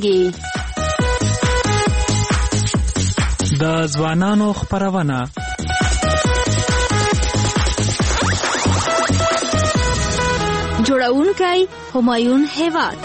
کیږي. د ځوانانو خپرونه جوړونکی همایون هیواد.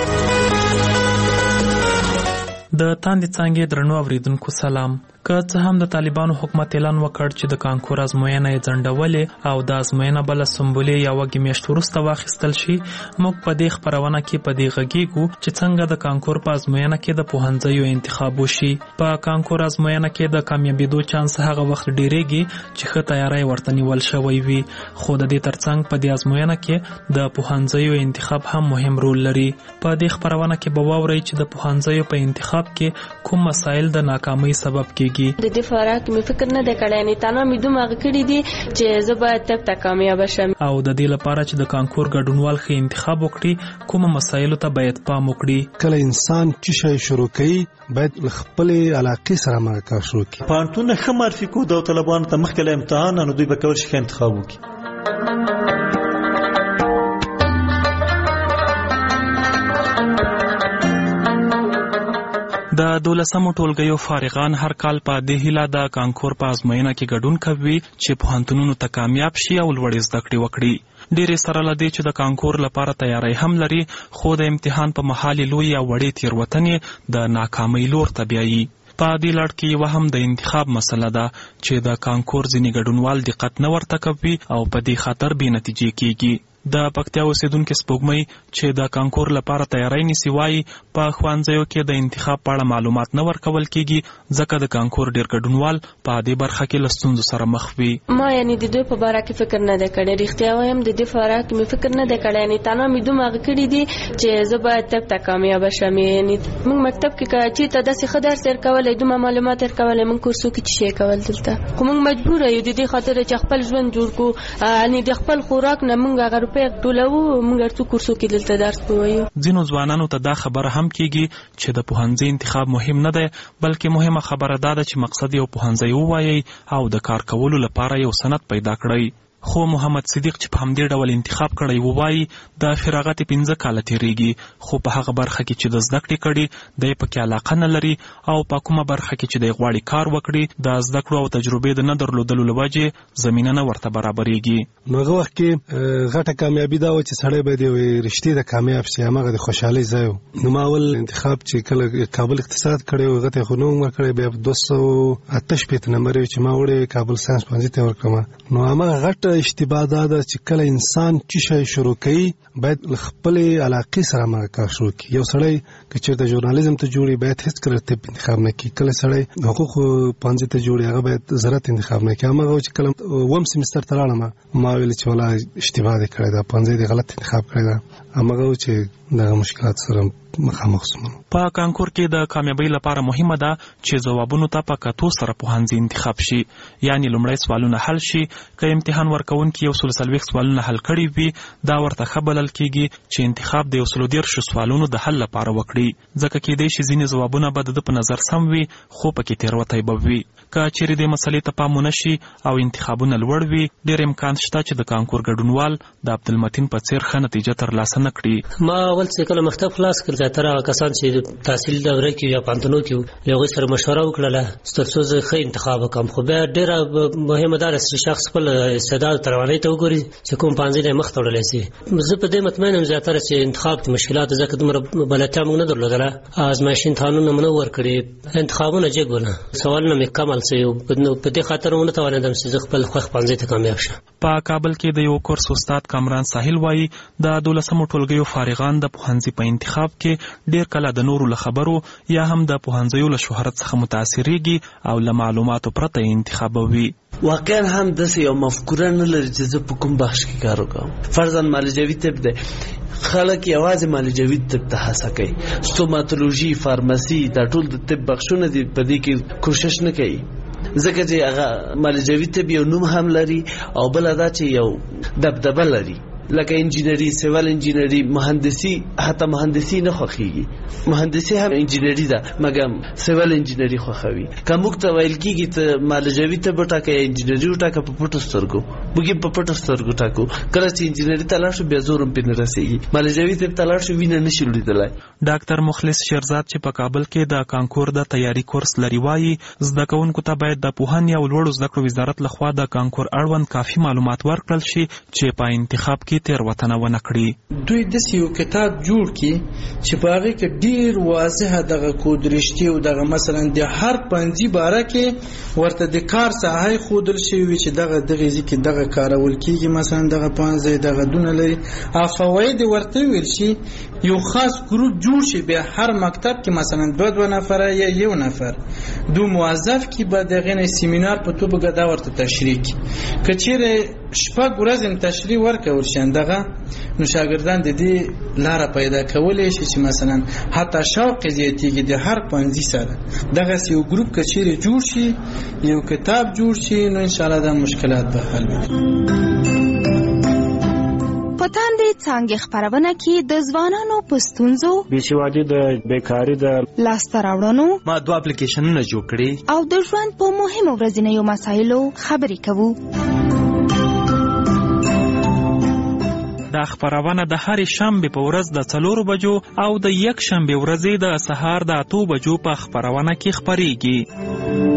د تاندې څانګې درنو اوریدونکو سلام. که څه هم د طالبانو حکومت اعلان وکړ چې د کانکور ازموینه یې ځنډولې او د ازموینه بل سمبولې یا وګي میاشت وروسته واخیستل شي، موږ په دې خبرونه کې په دې غږیږو چې څنګه د کانکور په ازموینه کې د پوهنځیو انتخاب وشي. په کانکور ازموینه کې د کامیابیدو چانس هغه وخت ډیریږي چې ښه تیاری ورته نیول شوی وي، خو د دې ترڅنګ په دې ازموینه کې د پوهنځیو انتخاب هم مهم رول لري. په دې خبرونه کې به واورئ چې د پوهنځیو په انتخاب کې کوم مسایل د ناکامۍ سبب کېږي. د دې فارق مې فکر نه دی کړی، نه تنه مې دومره کړی دی چې زه باید تک کامیاب شم. او د دې لپاره چې د کانکور ګډونوال ښه انتخاب وکړي، کوم مسایلو ته باید پام وکړي. کله انسان چې شی شروع کوي باید خپل علاقې سره مرکه شروع کړي. پانتون ښه معرفي کو د طالبانو ته مخکې له امتحان نو دوی به کول شي انتخاب وکړي. د 12مو ټولګیو فارغان هر کال په دې هیله د کانکور په ازموینه کې ګډون کوي چې پوهنتونونو ته کامیاب شي او لوړې زده کړې وکړي. ډېرې سره له دې چې د کانکور لپاره تیاری هم لري، خو د امتحان په مهال لوی یا وړې تېروتنې د ناکامۍ لور ته بیایي. په دې لړ کې یوه هم د انتخاب مسله ده چې د کانکور ځینې ګډونوال دقت نه ورته کوي او په دې خاطر بې نتیجې کېږي. د پکتیا اوسیدونکو سپوږمۍ چې د کانکور لپاره تیاری نیسي وایي په ښوونځیو کې د انتخاب په اړه معلومات نه ورکول کېږي، ځکه د کانکور ډېر ګډونوال په دې برخه کې له ستونزو سره مخ وي. ما یعنی د دوی په باره کې فکر نه دی کړی، رښتیا وایم د دې باره کې مې فکر نه دی کړی، یعنی تنه مې دومره کړی دی چې زه باید تک کامیاب شم. یعنی موږ مکتب کې چې ته داسې ښه درس ورکولای، دومره معلومات ورکولای، موږ کورسو کې څه کول دلته، خو موږ مجبور یو د دې خاطر چې خپل ژوند جوړ کو، یعنی د خپل خوراک نه موږ هغه روپۍ ټولو موږ ورته کورسو کې دلته درس وایو. ځینو ځوانانو ته دا خبره هم کېږي چې د پوهنځي انتخاب مهم نه دی، بلکې مهمه خبره دا ده چې مقصد یو پوهنځی ووایي او د کار کولو لپاره یو سند پیدا کړئ. خو محمد صدیق چې په همدې ډول انتخاب کړی وایي د فراغت 5 کاله تیریږي، خو په هغه برخه کې چې د زده کړې کړي دی پکې علاقه نه لري او په کومه برخه کې چې دی غواړي کار وکړي د زده کړو او تجربې د نه درلودلو له وجې زمینه نه ورته برابرېږي. نو هغه وخت کې غټه کامیابي دا و چې سړی باید یو رښتې د کامیاب شي، هماغه د خوشحالۍ ځای و. نو ما اول انتخاب چې کله کابل اقتصاد کړی و، هغه ته خو نه عمر کړی، بیا 258 نمبر چې ما وړی کابل ساینس پوهنځي ته ورکړم. نو هماغه غټه اشتباه دا ده چې کله انسان چې شی شروع کوي باید خپل علاقې سره مرکه شروع کړي. یو سړی که چېرته ژورنالیزم ته جوړي باید هیڅ کله طب انتخاب نه کړي، کله سړی حقوق پوهنځي ته جوړي هغه باید زراعت انتخاب نه کړي. هماغه چې کله اووم سیمستر ته لاړم ما ویل چې ولا اشتباه دې کړی ده، پوهنځي دې غلط انتخاب کړی ده. هماغه چې دغه مشکلات سره مخامخ شوم. په کانکور کې د کامیابی لپاره مهمه ده چې ځوابونو ته په کتو سره پوهنځي انتخاب شي، یعنی لومړی سوالونه حل شي. که امتحان ورکوونکي 140 سوالونه حل کړي وي، دا ورته ښه بلل کېږي چې انتخاب د 130 سوالونو د حل لپاره وکړي، ځکه کېدای شي ځینې ځوابونه به د په نظر سم وي خو پکې تېروتی به وي. که چیرې دې مسلې ته پام ونه شي او انتخابونه لوړ وي، ډېر امکان شته چې د کانکور ګډونوال د عبدالمتین په څېر ښه نتیجه ترلاسه نه کړي. ما اول چې کله مکتب خلاص کړ زیاتره هغه کسان چې تحصیل دوره کې یا پانتونو کې له هغوی سره مشوره وکړله ترڅو زه ښه انتخاب وکړم. خو بیا ډېره مهمه دا ده چې شخص خپل استعداد توانایي ته وګوري چې کوم پوهنځی دی مخ ته وړلی شي. زه په دې مطمئن یم زیاتره چې انتخاب کې مشکلات ځکه دومره بلدتیا موږ نه درلودله، ازمایښتي امتحانونه مو نه ورکړي، انتخابونه جګ ونه، سوالونه مې کم حل شوي. په دې خاطر ونه توانېدم چې زه خپل خوښ پوهنځي ته کامیاب شم. په کابل کې د یو کورس استاد کامران ساحل وایي د 12مو ټولګیو فارغان د پوهنځي په انتخاب کې ډېر کله د نورو له خبرو یا هم د پوهنځیو له شهرت څخه متاثرېږي او له معلوماتو پرته یې انتخابوي. واقعا هم داسې یو مفکوره نه لري چې زه په کوم بخش کې کار وکړم. فرضاً معالجوي طب دی، خلک یوازې معالجوي طب ته هڅه کوي، ستوماتولوژي، فارمسي، دا ټول د طب بخشونه دي، په دې کې کوشش نه کوي ځکه چې هغه معالجوي طب یو نوم هم لري او بل دا چې یو دبدبه لري. لکه انجینری، سیول انجینری، مهندسی، حتی مهندسی نه خوښیږي. مهندسی هم انجینری ده مګر سیول انجینری خوښوي. که موږ ته ویل کېږي ته مالجوي ته به ټاکه انجینری وټاکه په پټو سترګو، موږ په پټو سترګو ټاکو. کله چې انجینری ته لاړ شو بیا زور هم پرې نه رسېږي، مالجوي ته لاړ شو وینه نه شي لیدلی. ډاکټر مخلص شیرزاد چې په کابل کې د کانکور د تیاری کورس لري وایي زده کوونکو ته باید د پوهنې او لوړو زده کړو وزارت لخوا د کانکور اړوند کافي معلومات ورکړل شي چې په انتخاب کې تېروتنه ونه کړي. دوی داسې یو کتاب جوړ کړي چې په هغې کې ډېر واضحه دغه کود رشتې او دغه مثلا د هر پنځي باره کې ورته د کار ساحه ښودل شوي وي چې دغه ځای کې دغه کارول کېږي، مثلا دغه پنځه دغه دونه لري او فواید ورته ویل شي. یو خاص ګروپ جوړ شي، بیا هر مکتب کې مثلا دو نفره یا یو نفر دو موظف کې به دغه نه سیمینار په توګه دا ورته تشریح کړي. که چیرې شپږ ورځې تشریح ورکول شي دغه نو شاګردان د دې لاره پیدا کولی شي چې مثلا حتی شوق زیاتېږي د هر پنځي سره. دغسې یو ګروپ که چیرې جوړ شي، یو کتاب جوړ شي، نو انشاءالله دا مشکلات به حل وي. په تاندې څانګې خپرونه کې د ځوانانو په ستونزو، بېسوادي، د بیکاري، د لاسته راوړنو ما 2 اپلیکیشنونه جوړ کړي او د ژوند په مهمو ورځنیو مسایلو خبرې کوو. دا خپرونه د هرې شنبې په ورځ د 4 بجو او د یک شنبې ورځې د سهار د 8 بجو په خپرونه کې خپریږي.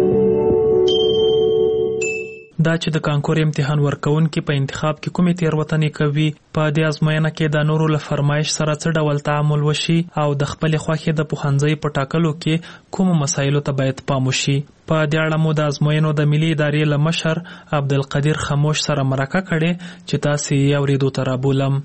دا چې د کانکور امتحان ورکوونکي په انتخاب کې کومې تېروتنې کوي، په دې ازموینه کې د نورو له فرمایش سره څه ډول تعامل وشي او د خپلې خوښې د پوهنځي په ټاکلو کې کومو مسایلو ته باید پام وشي. په دې اړه مو د ازموینو د ملي ادارې له مشر عبدالقدیر خموش سره مرکه کړې چې تاسې یې اورېدو ته رابولم.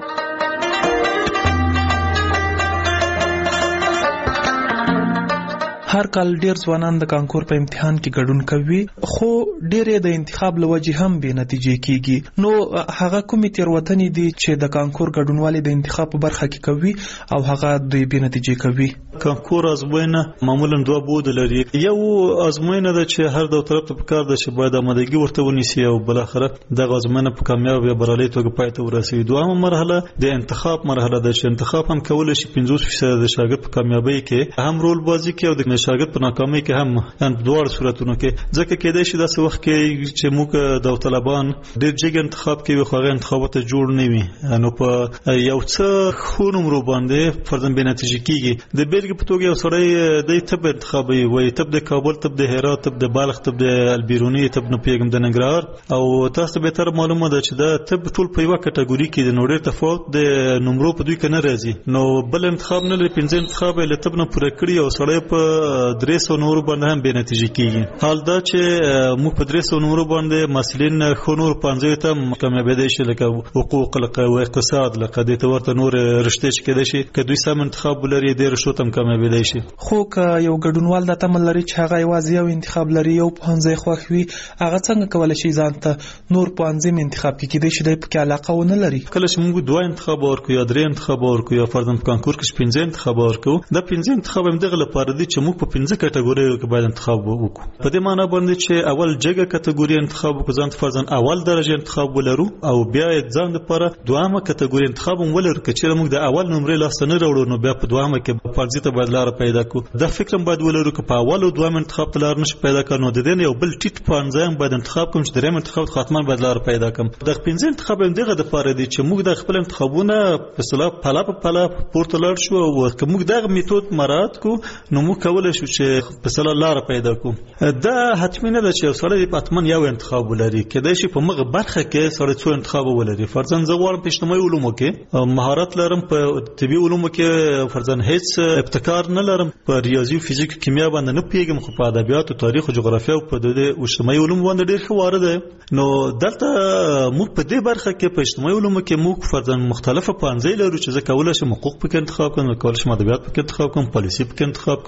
هر کال ډیر ځوانان د کانکور په امتحان کې ګډون کوي، خو ډېرې د انتخاب له وجې هم بې نتیجې کیږي. نو هغه کومې تېروتنې دي چې د کانکور ګډونوالي د انتخاب په برخه کې کوي او هغه دوی بې نتیجې کوي؟ کانکور ازموینه معمولا 2 بود لري. یو ازموینه ده چې هر دو طرف ته پکار ده چې باید آمادګي ورته ونیسي او بل اخره دغه ازموینه په کامیاب یا بریالي توګه پای ته ورسوي. دویمه مرحله د انتخاب مرحله ده چې انتخاب هم کولای شي 50% د شاګرد په کامیابی کې هم رول بازی کوي او د شاګرد په ناکامۍ کې هم دوه صورتونو کې. ځکه کېدای شي داسې وخت کې چې موږ داوطلبان ډېر جګ انتخاب کوي خو هغه انتخابات جوړ نه وي، نو په یو څه ښو نمرو باندې فرضاً بې نتیجې کېږي. د بیلګې په توګه یو سړی د طب انتخابوي، وایي طب د کابل، طب د هرات، طب د بالغ، طب د البیروني، طب نه پوهېږم د ننګرهار، او تاسو ته بهتره معلومه ده چې دا طب ټول په یوه کټګوري کې د نو ډېر تفاوت د نمرو په دوی کې نه راځي. نو بل انتخاب نه لري، 5 انتخاب یې له طب نه پوره کړي او سړی په 300 نمرو باندې هم بې نتیجې کېږي. حال دا چې موږ په 300 نمرو باندې محصلین خو نور 50 ته کامیابېدای شي، لکه حقوق، لکه اقتصاد، لکه دې ته ورته نور رشتې چې کېدای شي که دوی سم انتخاب ولري ډېر رشتو ته هم کامیابېدای شي. خو که یو ګډونوال دا تمه لري چې هغه یوازې یو انتخاب لري، یو پوهنځی خوښ وي، هغه څنګه کولی شي ځان ته نور پوهنځي انتخاب کړي؟ کېدای شي دی پکې علاقه ونه لري. کله چې موږ 2 انتخاب ورکړو یا 3 انتخاب ورکړو یا فرضاً په کانکور کې 15 انتخاب ورکړو، دا 15 انتخاب هم دغه لپاره دي چې موږ په 15 کټګوریو کې باید انتخاب وکړو. په دې معنی باندې چې اول جګه کټګوري انتخاب وکړو، ځان فرضاً اول درجه انتخاب ولرو، او بیا ځان لپاره دوامه کټګوري انتخاب هم ولرو. که چېرې موږ د اول نمرې لاسته نه راوړو نو بیا په دوامه کې فرضي ته باید لاره پیدا کړو. دا فکر هم باید ولرو که په اول او دویم انتخاب ته لاره نشي پیدا کړو نو د دې یو بل ټیټ پوهنځی هم باید انتخاب کوم چې دریم انتخاب ته حتما باید لاره پیدا کړم. د 15 انتخاب هم دغه دپاره دی چې موږ د خپل انتخابونه په اصطلاح پله په پله پورته لاړ شو، او که موږ دغه میتود مراعات کړو نو موږ کولی شو چې په اصطلاح لاره پیدا کړو. دا حتمي نه ده چې یو سړی حتما یو انتخاب ولري، کېدای شي په مغه برخه کې سړی څو انتخاب ولري. فرضاً زه غواړم په اجتماعي علومو کې مهارت لرم، په طبي علومو کې فرضاً هیڅ ابتکار نه لرم، په ریاضي او فزیک او کیمیا باندې نه پوهېږم، خو په ادبیات او تاریخ او جغرافیا او په دې اجتماعي علومو باندې ډېر ښه وارد دی. نو دلته موږ په دې برخه کې په اجتماعي علومو کې موږ فرضاً مختلفه پوهنځۍ لرو چې زه کولی شم حقوق پکې انتخاب کړم، کولی شم ادبیات پکې انتخاب کړم، پالیسي پکې انتخاب کړم، فرضاً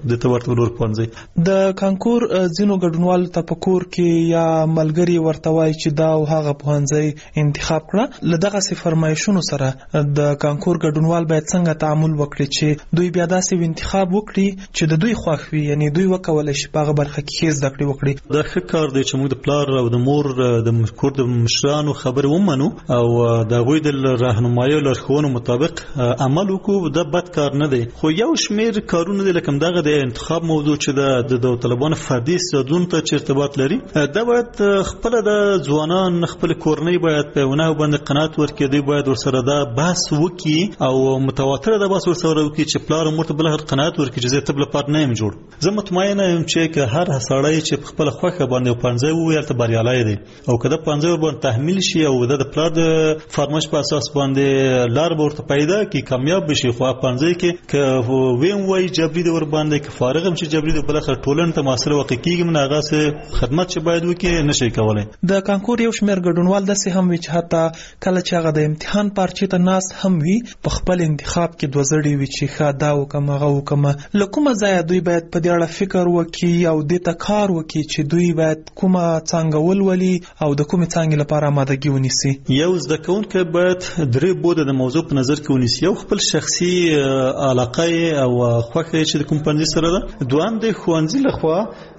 د تورته ولور پانځي د کانکور ځینو ګډونوالو ته په کور کې یا ملګری ورته وایي چې دا او هغه پوهنځی انتخاب کړه. له دغسې فرمایشونو سره د کانکور ګډونوال باید څنګه تعامل وکړي چې دوی بیا داسې انتخاب وکړي چې د دوی خوښ وي، یعنی دوی وکولی شي په هغه برخه کې زده کړې وکړي. دا ښه کار دی چې موږ د پلار او د مور د کور د مشرانو خبرې ومنو او د هغوی د راهنمایي او لارښوونو مطابق عمل وکړو. دا بد کار نه دی، خو یو شمېر کارونه دي لکه دغه د انتخاب موضوع چې د داوطلبانو فردي استعدادونو ته چې ارتباط لري، دا باید خپل د ځوانان خپل کورنۍ باید په ونه باندې قناعت ورکړي، دوی باید ورسره دا بحث وکړي او متواتره دا بحث ورسره وکړي چې پلار او مور ته بل هر قناعت ورکړي چې زه طب لپاره نه یم جوړ. زه مطمئنه یم چې هر سړی چې په خپل خوښه باندې پانځه وویل ته بریالی دی او کله پانځه ور باندې تحمیل شي او د پلار د فرمایش په اساس باندې لار ورته پیدا کی کامیاب بشي. خو پانځه کې ک ویم وای جبري د ور باندې ک فارغ هم چې جبري د بل اخر ټولن ته معاصر وقت کېږي من هغه سه خدمت چې باید وکړي نشي کولای. د کانکور یو شمېر ګډونوال داسې هم وي چې حتی کله چې هغه د امتحان پارچې ته ناست هم وي په خپل انتخاب کې دوه زړې وي چې ښه دا وکم هغه وکم. له کومه ځایه دوی باید په دې اړه فکر وکړي او دې ته کار وکړي چې دوی باید کومه څانګه ولولي او د کومې څانګې لپاره آمادګي ونیسي؟ یو زده کوونکی باید درې بوده د موضوع په نظر کې ونیسي. یو خپل شخصي علاقه او خوښه چې د کوم پنځه سره ده، دوام د ښوونځي لخوا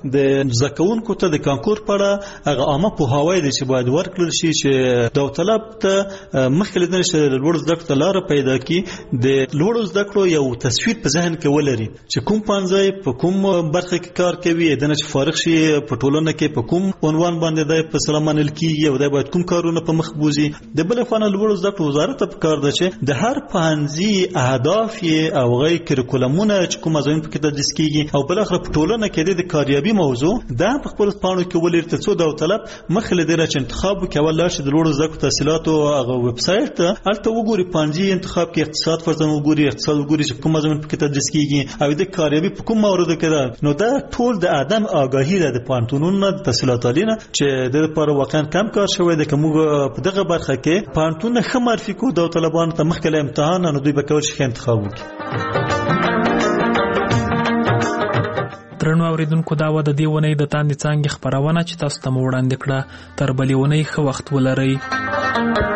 د زده کوونکو ته د کانکور په اړه هغه عامه پوهاوی دی چې باید ورکړل شي چې داوطلب ته مخکې له دې چې لوړ زده کړو ته لاره پیدا کړي د لوړ زده کړو یو تصویر په ذهن کې ولري چې کوم پنځه په کوم برخه کې کار کوي، د نه چې فارغ شي په ټولنه کې په کوم عنوان باندې د په سلام منل کیږي او د باید کوم کارونه په مخ بوزي. د بل خانه لوړ زده کړو وزارت په کار ده چې د هر پنځه اهداف او غي کریکولمونه چې کوم ځین په کې تدریس کیږي او بل اخر په ټولنه کې د کاریابي موضوع دا په خپل پاڼو کې ولر ته څو داوطلب مخله دره چې انتخاب وکړي ولر چې د لوړ زده کړو تحصیلات او هغه ویب سټ ته البته وګوري پنځه انتخاب کې اقتصاد فرضاً وګوري اقتصاد وګوري چې کوم ځین په کې تدریس کیږي او د کاریابي په کوم موارد کې ده. نو دا ټول د ادم آگاهی ده د پانتونونو د تحصیلات علینه چې د لپاره واقعا کم کار شوی دی. کوم په دغه برخه کې پانتون نه معرفي کو داوطلبانو ته مخکله امتحان نو دوی به کول شي انتخاب وکړي. درنو اوریدونکو دا و د دې ونې د تاندې څانګې خبرونه چې تاسو ته وړاندې کړه. تر بلې ونې ښه وخت ولرئ.